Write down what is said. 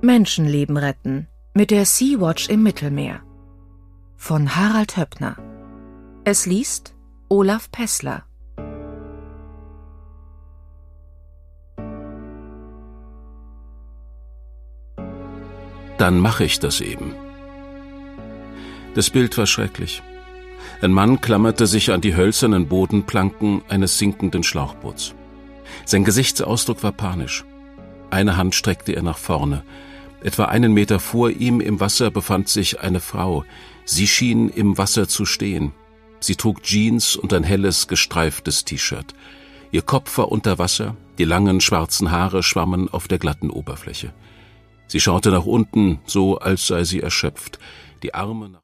Menschenleben retten mit der Sea-Watch im Mittelmeer von Harald Höppner. Es liest Olaf Pessler. Dann mache ich das eben. Das Bild war schrecklich. Ein Mann klammerte sich an die hölzernen Bodenplanken eines sinkenden Schlauchboots. Sein Gesichtsausdruck war panisch. Eine Hand streckte er nach vorne. Etwa 1 Meter vor ihm im Wasser befand sich eine Frau. Sie schien im Wasser zu stehen. Sie trug Jeans und ein helles, gestreiftes T-Shirt. Ihr Kopf war unter Wasser, die langen, schwarzen Haare schwammen auf der glatten Oberfläche. Sie schaute nach unten, so als sei sie erschöpft, die Arme nach